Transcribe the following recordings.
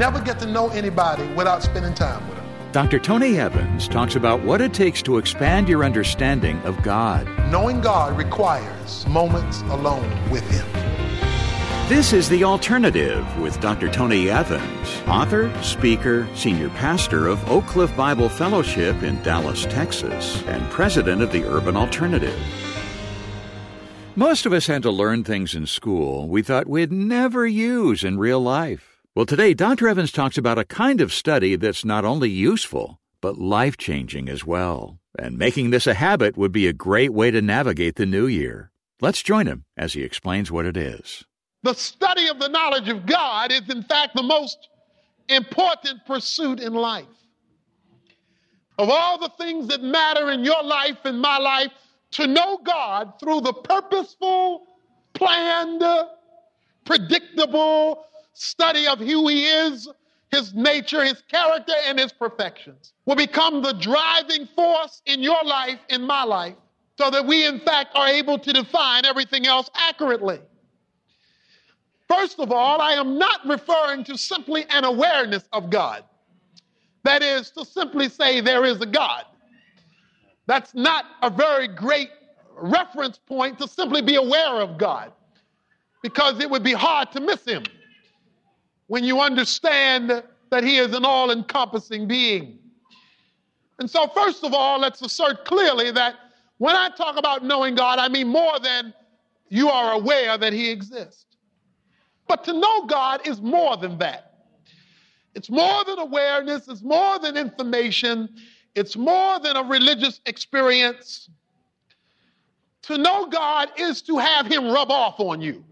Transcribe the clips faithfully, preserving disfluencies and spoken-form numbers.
never get to know anybody without spending time with them. Doctor Tony Evans talks about what it takes to expand your understanding of God. Knowing God requires moments alone with Him. This is The Alternative with Doctor Tony Evans, author, speaker, senior pastor of Oak Cliff Bible Fellowship in Dallas, Texas, and president of the Urban Alternative. Most of us had to learn things in school we thought we'd never use in real life. Well, today, Doctor Evans talks about a kind of study that's not only useful, but life-changing as well. And making this a habit would be a great way to navigate the new year. Let's join him as he explains what it is. The study of the knowledge of God is, in fact, the most important pursuit in life. Of all the things that matter in your life and my life, to know God through the purposeful, planned, predictable study of who He is, His nature, His character, and His perfections will become the driving force in your life, in my life, so that we, in fact, are able to define everything else accurately. First of all, I am not referring to simply an awareness of God. That is, to simply say there is a God. That's not a very great reference point, to simply be aware of God, because it would be hard to miss Him when you understand that He is an all-encompassing being. And so, first of all, let's assert clearly that when I talk about knowing God, I mean more than you are aware that He exists. But to know God is more than that. It's more than awareness. It's more than information. It's more than a religious experience. To know God is to have Him rub off on you.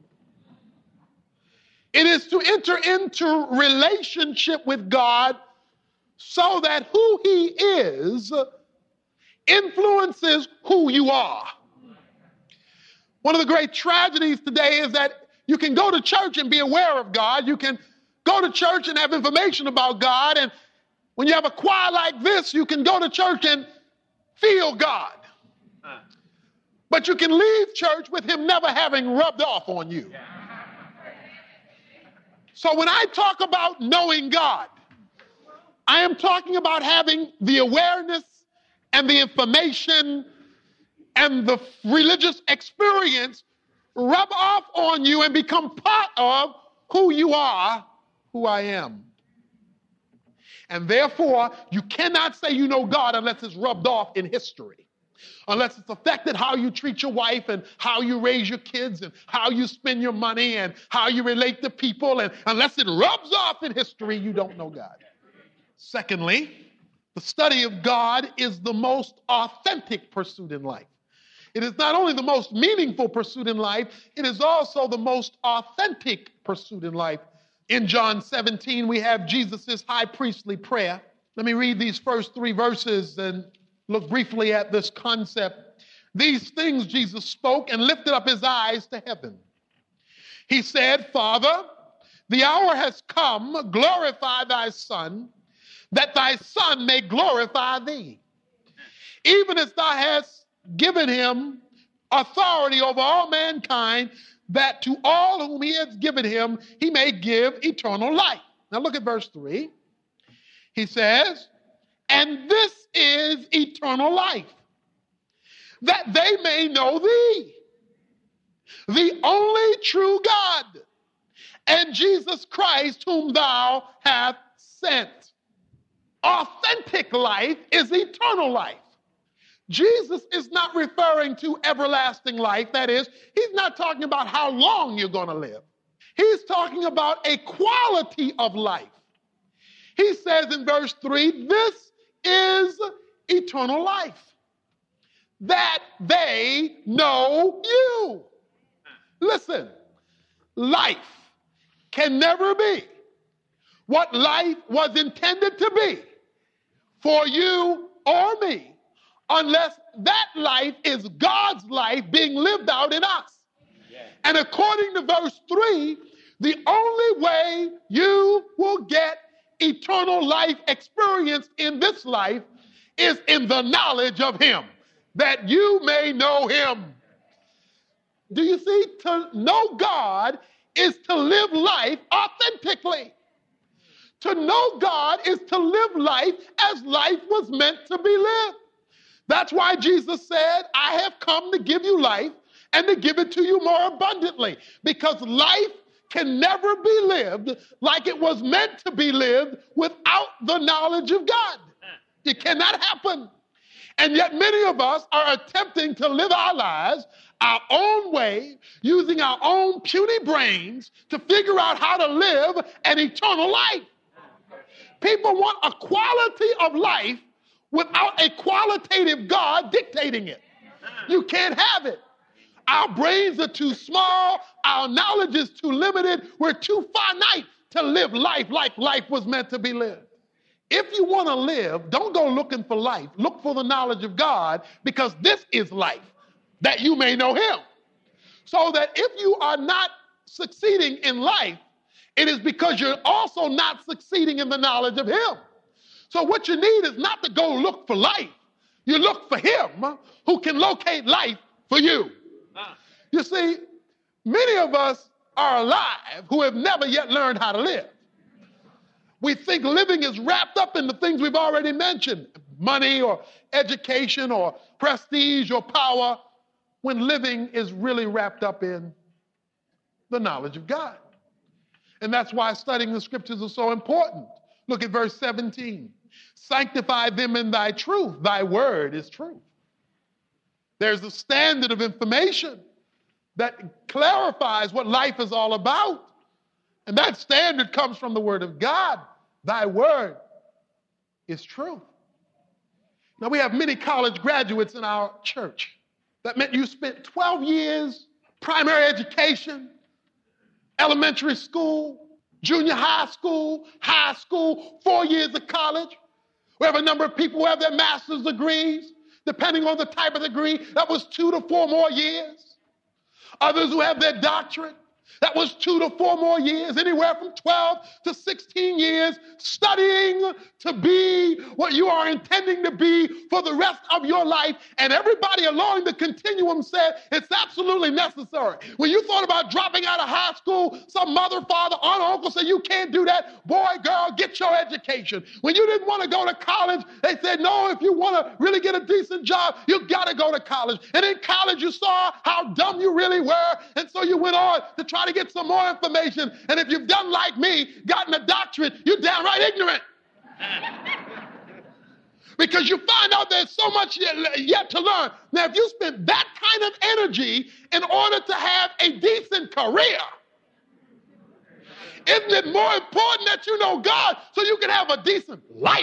It is to enter into relationship with God so that who He is influences who you are. One of the great tragedies today is that you can go to church and be aware of God. You can go to church and have information about God. And when you have a choir like this, you can go to church and feel God. But you can leave church with Him never having rubbed off on you. So when I talk about knowing God, I am talking about having the awareness and the information and the religious experience rub off on you and become part of who you are, who I am. And therefore, you cannot say you know God unless it's rubbed off in history. Unless it's affected how you treat your wife and how you raise your kids and how you spend your money and how you relate to people. And unless it rubs off in history, you don't know God. Secondly, the study of God is the most authentic pursuit in life. It is not only the most meaningful pursuit in life, it is also the most authentic pursuit in life. In John seventeen, we have Jesus' high priestly prayer. Let me read these first three verses and look briefly at this concept. These things Jesus spoke and lifted up His eyes to heaven. He said, Father, the hour has come, glorify Thy Son, that Thy Son may glorify Thee, even as Thou hast given Him authority over all mankind, that to all whom He has given Him, He may give eternal life. Now look at verse three. He says, and this is eternal life, that they may know Thee, the only true God, and Jesus Christ, whom Thou hast sent. Authentic life is eternal life. Jesus is not referring to everlasting life. That is, He's not talking about how long you're going to live. He's talking about a quality of life. He says in verse three, this is eternal life, that they know You. Listen, life can never be what life was intended to be for you or me unless that life is God's life being lived out in us. Yeah. And according to verse three, the only way you will get eternal life experience in this life is in the knowledge of Him, that you may know Him. Do you see? To know God is to live life authentically. To know God is to live life as life was meant to be lived. That's why Jesus said, I have come to give you life and to give it to you more abundantly, because life can never be lived like it was meant to be lived without the knowledge of God. It cannot happen. And yet many of us are attempting to live our lives our own way, using our own puny brains to figure out how to live an eternal life. People want a quality of life without a qualitative God dictating it. You can't have it. Our brains are too small. Our knowledge is too limited. We're too finite to live life like life was meant to be lived. If you want to live, don't go looking for life. Look for the knowledge of God, because this is life, that you may know him. So that if you are not succeeding in life, it is because you're also not succeeding in the knowledge of him. So what you need is not to go look for life. You look for him who can locate life for you. You see, many of us are alive who have never yet learned how to live. We think living is wrapped up in the things we've already mentioned, money or education or prestige or power, when living is really wrapped up in the knowledge of God. And that's why studying the scriptures is so important. Look at verse seventeen. Sanctify them in thy truth. Thy word is truth. There's a standard of information that clarifies what life is all about. And that standard comes from the word of God. Thy word is truth. Now, we have many college graduates in our church. That meant you spent twelve years, primary education, elementary school, junior high school, high school, four years of college. We have a number of people who have their master's degrees. Depending on the type of degree, that was two to four more years. Others who have their doctorate, that was two to four more years, anywhere from twelve to sixteen years, studying to be what you are intending to be for the rest of your life. And everybody along the continuum said it's absolutely necessary. When you thought about dropping out of high school, some mother, father, aunt, or uncle said, you can't do that. Boy, girl, get your education. When you didn't want to go to college, they said, no, if you want to really get a decent job, you got to go to college. And in college, you saw how dumb you really were. And so you went on to try to get some more information. And if you've done like me, gotten a doctorate, you're downright ignorant. Because you find out there's so much yet, yet to learn. Now, if you spend that kind of energy in order to have a decent career, isn't it more important that you know God so you can have a decent life?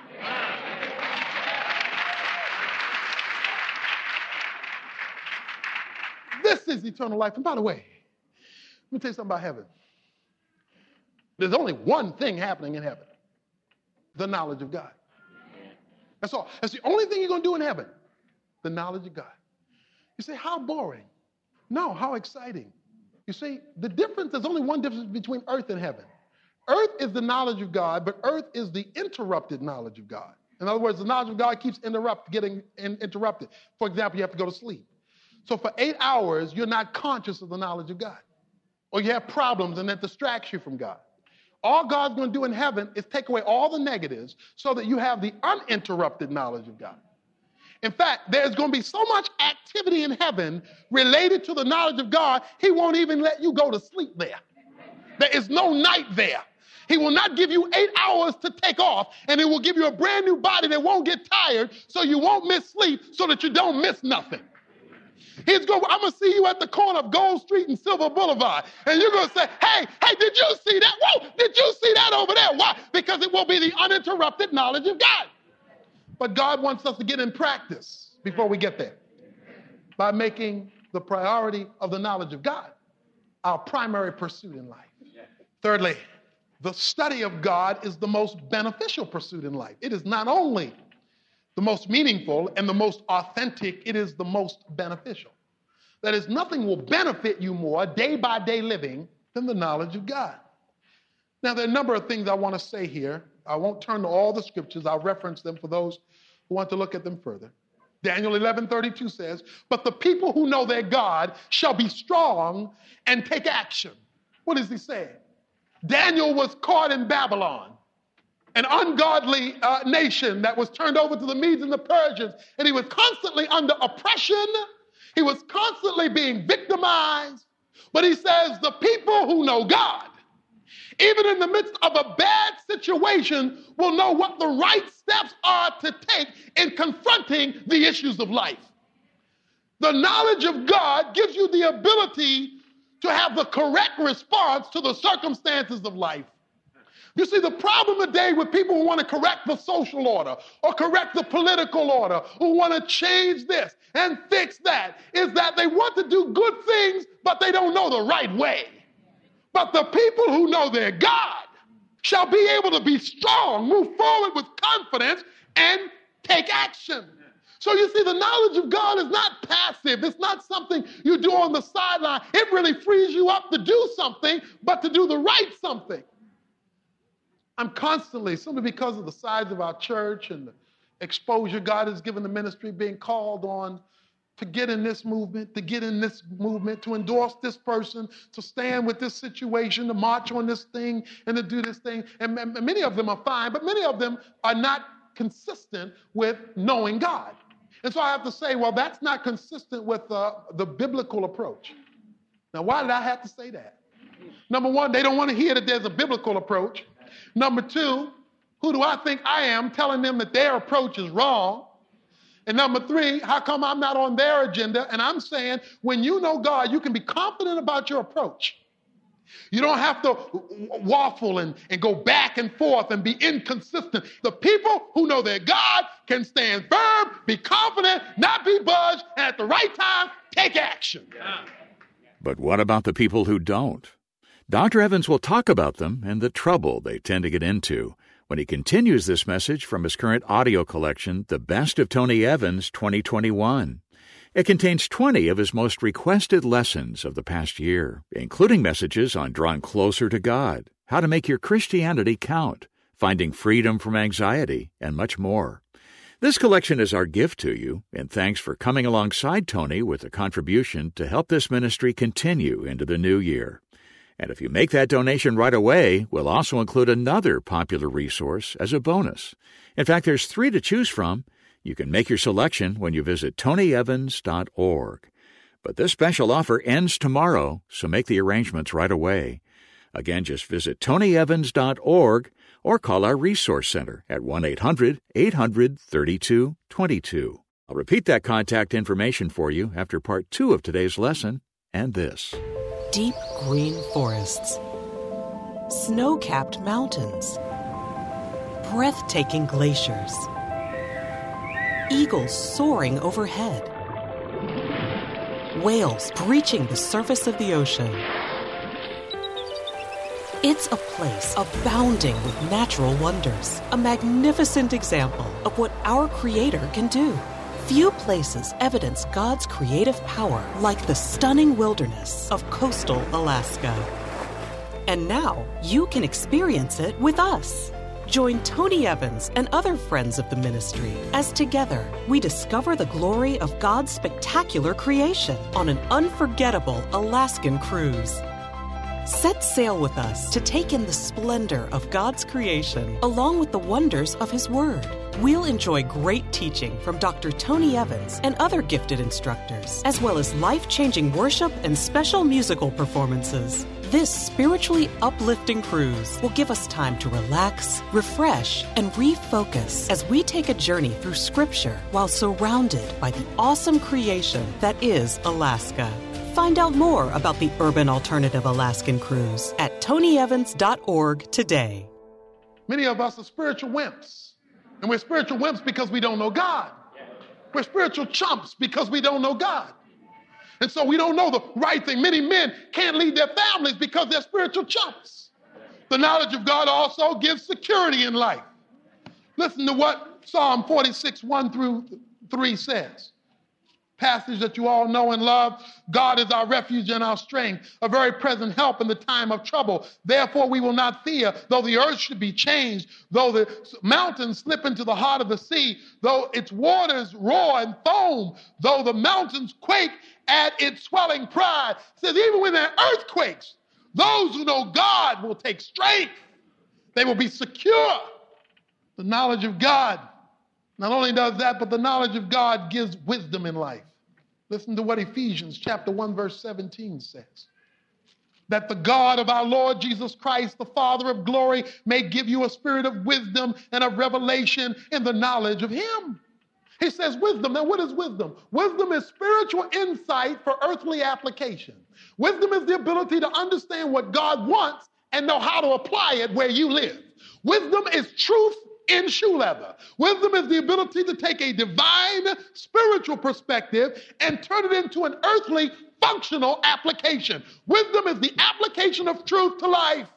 This is eternal life. And by the way, let me tell you something about heaven. There's only one thing happening in heaven: the knowledge of God. That's all. That's the only thing you're going to do in heaven: the knowledge of God. You say, how boring? No, how exciting. You see, the difference, there's only one difference between earth and heaven. Earth is the knowledge of God, but earth is the interrupted knowledge of God. In other words, the knowledge of God keeps interrupt, getting in, interrupted. For example, you have to go to sleep. So for eight hours, you're not conscious of the knowledge of God. Or you have problems and that distracts you from God. All God's going to do in heaven is take away all the negatives so that you have the uninterrupted knowledge of God. In fact, there's going to be so much activity in heaven related to the knowledge of God, he won't even let you go to sleep there. There is no night there. He will not give you eight hours to take off, and he will give you a brand new body that won't get tired so you won't miss sleep, so that you don't miss nothing. He's going, I'm going to see you at the corner of Gold Street and Silver Boulevard. And you're going to say, hey, hey, did you see that? Whoa, did you see that over there? Why? Because it will be the uninterrupted knowledge of God. But God wants us to get in practice before we get there by making the priority of the knowledge of God our primary pursuit in life. Thirdly, the study of God is the most beneficial pursuit in life. It is not only the most meaningful and the most authentic, it is the most beneficial. That is, nothing will benefit you more day by day living than the knowledge of God. Now, there are a number of things I want to say here. I won't turn to all the scriptures. I'll reference them for those who want to look at them further. Daniel eleven thirty-two says, but the people who know their God shall be strong and take action. What is he saying? Daniel was caught in Babylon. an ungodly uh, nation that was turned over to the Medes and the Persians, and he was constantly under oppression. He was constantly being victimized. But he says the people who know God, even in the midst of a bad situation, will know what the right steps are to take in confronting the issues of life. The knowledge of God gives you the ability to have the correct response to the circumstances of life. You see, the problem today with people who want to correct the social order or correct the political order, who want to change this and fix that, is that they want to do good things, but they don't know the right way. But the people who know their God shall be able to be strong, move forward with confidence, and take action. So you see, the knowledge of God is not passive. It's not something you do on the sideline. It really frees you up to do something, but to do the right something. I'm constantly, simply because of the size of our church and the exposure God has given the ministry, being called on to get in this movement, to get in this movement, to endorse this person, to stand with this situation, to march on this thing, and to do this thing. And, and many of them are fine, but many of them are not consistent with knowing God. And so I have to say, well, that's not consistent with uh, the biblical approach. Now, why did I have to say that? Number one, they don't want to hear that there's a biblical approach. Number two, who do I think I am telling them that their approach is wrong? And number three, how come I'm not on their agenda? And I'm saying, when you know God, you can be confident about your approach. You don't have to waffle and, and go back and forth and be inconsistent. The people who know their God can stand firm, be confident, not be budged, and at the right time, take action. Yeah. But what about the people who don't? Doctor Evans will talk about them and the trouble they tend to get into when he continues this message from his current audio collection, The Best of Tony Evans twenty twenty-one. It contains twenty of his most requested lessons of the past year, including messages on drawing closer to God, how to make your Christianity count, finding freedom from anxiety, and much more. This collection is our gift to you, and thanks for coming alongside Tony with a contribution to help this ministry continue into the new year. And if you make that donation right away, we'll also include another popular resource as a bonus. In fact, there's three to choose from. You can make your selection when you visit tony evans dot org. But this special offer ends tomorrow, so make the arrangements right away. Again, just visit tony evans dot org or call our Resource Center at one eight hundred eight hundred thirty-two twenty-two. I'll repeat that contact information for you after part two of today's lesson and this. Deep green forests, snow-capped mountains, breathtaking glaciers, eagles soaring overhead, whales breaching the surface of the ocean. It's a place abounding with natural wonders, a magnificent example of what our Creator can do. Few places evidence God's creative power like the stunning wilderness of coastal Alaska. And now you can experience it with us. Join Tony Evans and other friends of the ministry as together we discover the glory of God's spectacular creation on an unforgettable Alaskan cruise. Set sail with us to take in the splendor of God's creation along with the wonders of His Word. We'll enjoy great teaching from Doctor Tony Evans and other gifted instructors, as well as life-changing worship and special musical performances. This spiritually uplifting cruise will give us time to relax, refresh, and refocus as we take a journey through Scripture while surrounded by the awesome creation that is Alaska. Find out more about the Urban Alternative Alaskan Cruise at tony evans dot org today. Many of us are spiritual wimps. And we're spiritual wimps because we don't know God. We're spiritual chumps because we don't know God. And so we don't know the right thing. Many men can't lead their families because they're spiritual chumps. The knowledge of God also gives security in life. Listen to what Psalm forty-six, one through three says. Passage that you all know and love. God is our refuge and our strength, a very present help in the time of trouble. Therefore we will not fear, though the earth should be changed, though the mountains slip into the heart of the sea, though its waters roar and foam, though the mountains quake at its swelling pride. It says even when there are earthquakes, those who know God will take strength. They will be secure. The knowledge of God not only does that, but the knowledge of God gives wisdom in life. Listen to what Ephesians chapter one, verse seventeen says. That the God of our Lord Jesus Christ, the Father of glory, may give you a spirit of wisdom and of revelation in the knowledge of him. He says wisdom. Now, what is wisdom? Wisdom is spiritual insight for earthly application. Wisdom is the ability to understand what God wants and know how to apply it where you live. Wisdom is truth in shoe leather. Wisdom is the ability to take a divine spiritual perspective and turn it into an earthly functional application. Wisdom is the application of truth to life.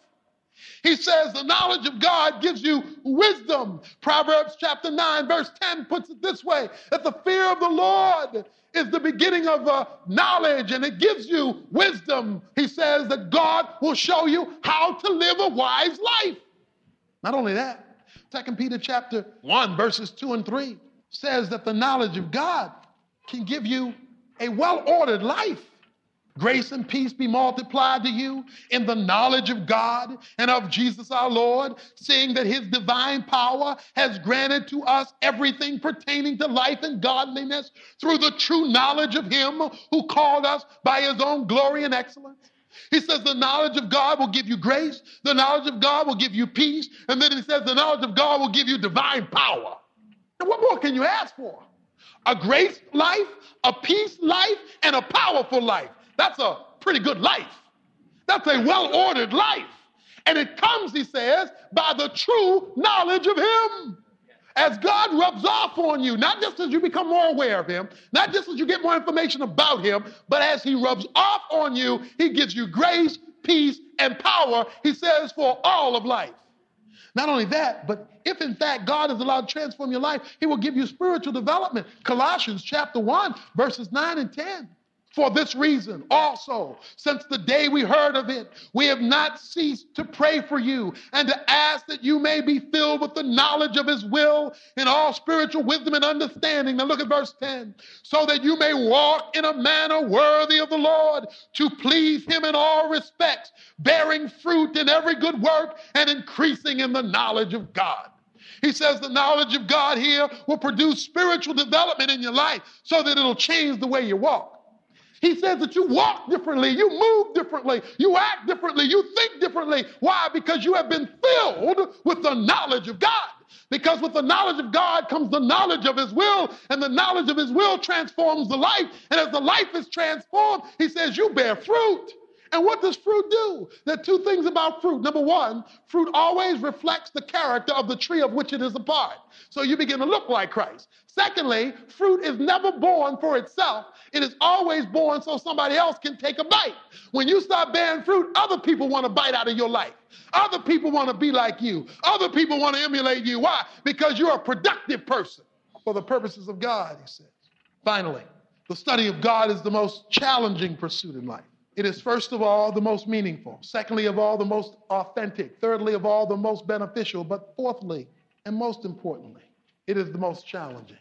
He says the knowledge of God gives you wisdom. Proverbs chapter nine, verse ten puts it this way, that the fear of the Lord is the beginning of uh, knowledge, and it gives you wisdom. He says that God will show you how to live a wise life. Not only that, Second Peter chapter one, verses two and three says that the knowledge of God can give you a well-ordered life. Grace and peace be multiplied to you in the knowledge of God and of Jesus our Lord, seeing that his divine power has granted to us everything pertaining to life and godliness through the true knowledge of him who called us by his own glory and excellence. He says the knowledge of God will give you grace, the knowledge of God will give you peace, and then he says the knowledge of God will give you divine power. And what more can you ask for? A grace life, a peace life, and a powerful life. That's a pretty good life. That's a well-ordered life. And it comes, he says, by the true knowledge of him. As God rubs off on you, not just as you become more aware of him, not just as you get more information about him, but as he rubs off on you, he gives you grace, peace, and power, he says, for all of life. Not only that, but if in fact God is allowed to transform your life, he will give you spiritual development. Colossians chapter one, verses nine and ten. For this reason also, since the day we heard of it, we have not ceased to pray for you and to ask that you may be filled with the knowledge of his will in all spiritual wisdom and understanding. Now look at verse ten. So that you may walk in a manner worthy of the Lord, to please him in all respects, bearing fruit in every good work and increasing in the knowledge of God. He says the knowledge of God here will produce spiritual development in your life so that it'll change the way you walk. He says that you walk differently, you move differently, you act differently, you think differently. Why? Because you have been filled with the knowledge of God. Because with the knowledge of God comes the knowledge of his will, and the knowledge of his will transforms the life. And as the life is transformed, he says you bear fruit. And what does fruit do? There are two things about fruit. Number one, fruit always reflects the character of the tree of which it is a part. So you begin to look like Christ. Secondly, fruit is never born for itself. It is always born so somebody else can take a bite. When you start bearing fruit, other people want to bite out of your life. Other people want to be like you. Other people want to emulate you. Why? Because you're a productive person for the purposes of God, he says. Finally, the study of God is the most challenging pursuit in life. It is first of all the most meaningful. Secondly of all, the most authentic. Thirdly of all, the most beneficial. But fourthly, and most importantly, it is the most challenging.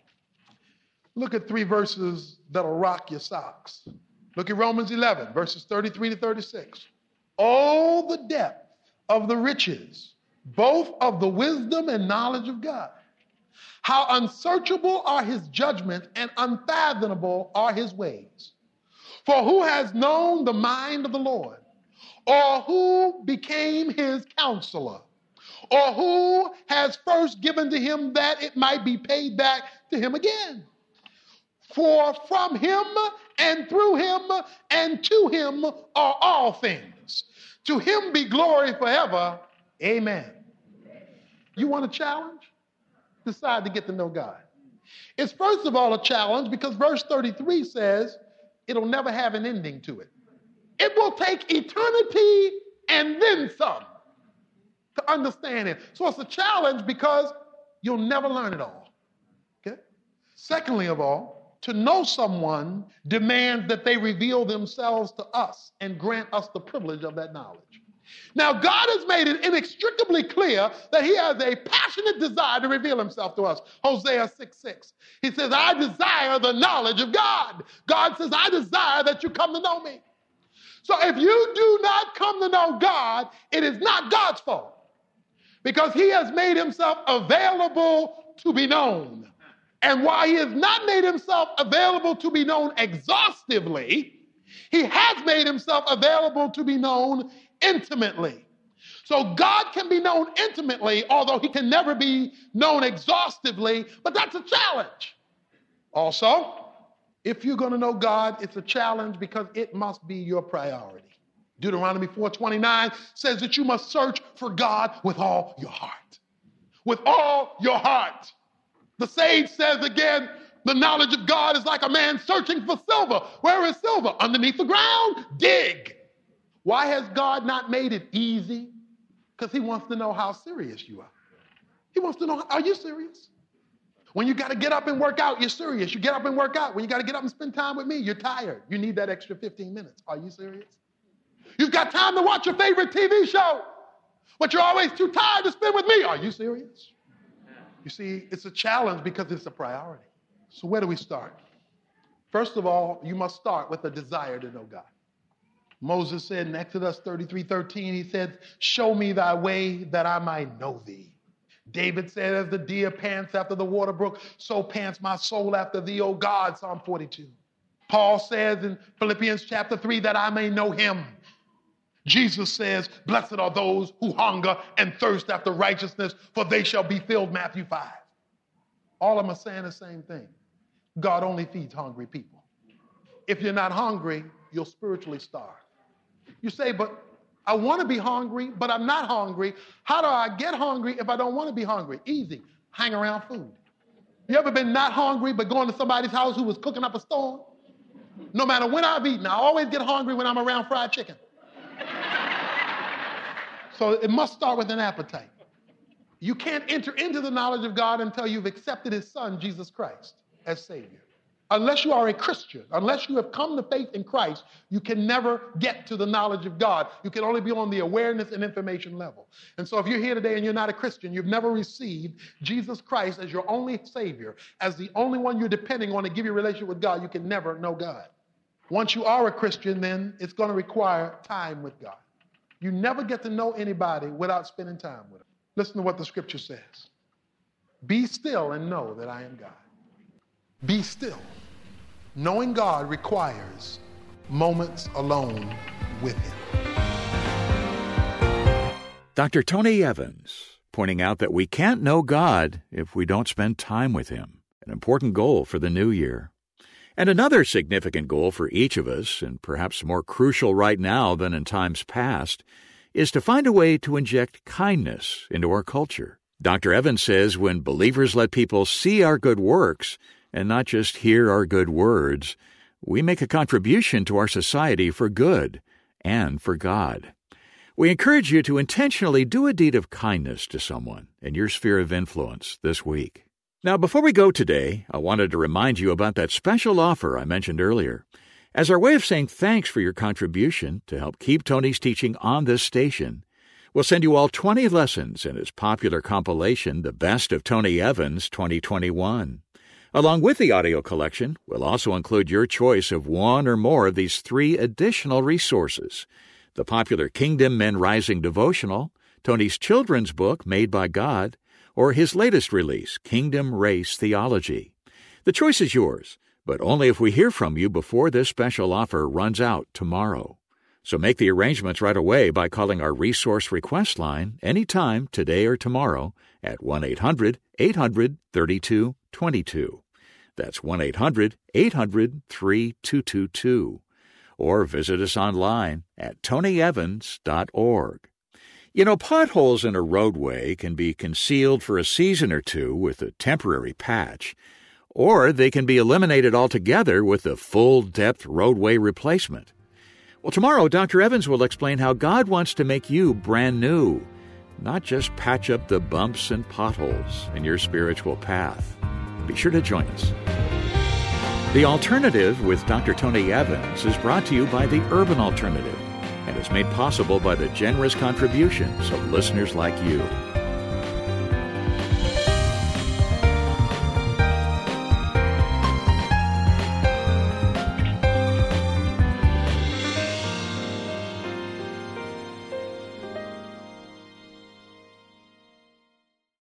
Look at three verses that'll rock your socks. Look at Romans eleven, verses thirty-three to thirty-six. Oh, the depth of the riches, both of the wisdom and knowledge of God. How unsearchable are his judgments and unfathomable are his ways. For who has known the mind of the Lord? Or who became his counselor? Or who has first given to him that it might be paid back to him again? For from him and through him and to him are all things. To him be glory forever. Amen. You want a challenge? Decide to get to know God. It's first of all a challenge because verse thirty-three says it'll never have an ending to it. It will take eternity and then some to understand it. So it's a challenge because you'll never learn it all. Okay? Secondly of all, to know someone demands that they reveal themselves to us and grant us the privilege of that knowledge. Now, God has made it inextricably clear that he has a passionate desire to reveal himself to us. Hosea six six. He says, I desire the knowledge of God. God says, I desire that you come to know me. So if you do not come to know God, it is not God's fault. Because he has made himself available to be known. And while he has not made himself available to be known exhaustively, he has made himself available to be known intimately. So God can be known intimately, although he can never be known exhaustively, but that's a challenge. Also, if you're going to know God, it's a challenge because it must be your priority. Deuteronomy four twenty-nine says that you must search for God with all your heart. With all your heart. The sage says again, the knowledge of God is like a man searching for silver. Where is silver? Underneath the ground? Dig. Why has God not made it easy? Because he wants to know how serious you are. He wants to know, are you serious? When you got to get up and work out, you're serious. You get up and work out. When you got to get up and spend time with me, you're tired. You need that extra fifteen minutes. Are you serious? You've got time to watch your favorite T V show, but you're always too tired to spend with me. Are you serious? You see, it's a challenge because it's a priority. So where do we start? First of all, you must start with a desire to know God. Moses said in Exodus thirty-three thirteen, he said, show me thy way that I might know thee. David said, as the deer pants after the water brook, so pants my soul after thee, O God, Psalm forty-two. Paul says in Philippians chapter three that I may know him. Jesus says, blessed are those who hunger and thirst after righteousness, for they shall be filled, Matthew five. All of them are saying the same thing. God only feeds hungry people. If you're not hungry, you'll spiritually starve. You say, but I want to be hungry, but I'm not hungry. How do I get hungry if I don't want to be hungry? Easy. Hang around food. You ever been not hungry, but going to somebody's house who was cooking up a storm? No matter when I've eaten, I always get hungry when I'm around fried chicken. So it must start with an appetite. You can't enter into the knowledge of God until you've accepted his son, Jesus Christ, as Savior. Unless you are a Christian, unless you have come to faith in Christ, you can never get to the knowledge of God. You can only be on the awareness and information level. And so if you're here today and you're not a Christian, you've never received Jesus Christ as your only Savior, as the only one you're depending on to give you a relationship with God, you can never know God. Once you are a Christian, then it's going to require time with God. You never get to know anybody without spending time with them. Listen to what the scripture says. Be still and know that I am God. Be still. Knowing God requires moments alone with him. Doctor Tony Evans, pointing out that we can't know God if we don't spend time with him, an important goal for the new year. And another significant goal for each of us, and perhaps more crucial right now than in times past, is to find a way to inject kindness into our culture. Doctor Evans says when believers let people see our good works and not just hear our good words, we make a contribution to our society for good and for God. We encourage you to intentionally do a deed of kindness to someone in your sphere of influence this week. Now, before we go today, I wanted to remind you about that special offer I mentioned earlier. As our way of saying thanks for your contribution to help keep Tony's teaching on this station, we'll send you all twenty lessons in his popular compilation, The Best of Tony Evans twenty twenty-one. Along with the audio collection, we'll also include your choice of one or more of these three additional resources: the popular Kingdom Men Rising devotional, Tony's children's book, Made by God, or his latest release, Kingdom Race Theology. The choice is yours, but only if we hear from you before this special offer runs out tomorrow. So make the arrangements right away by calling our resource request line anytime today or tomorrow at one eight hundred eight hundred thirty-two twenty-two. That's one eight hundred eight hundred thirty-two twenty-two. Or visit us online at tony evans dot org. You know, potholes in a roadway can be concealed for a season or two with a temporary patch, or they can be eliminated altogether with a full-depth roadway replacement. Well, tomorrow, Doctor Evans will explain how God wants to make you brand new, not just patch up the bumps and potholes in your spiritual path. Be sure to join us. The Alternative with Doctor Tony Evans is brought to you by the Urban Alternative and is made possible by the generous contributions of listeners like you.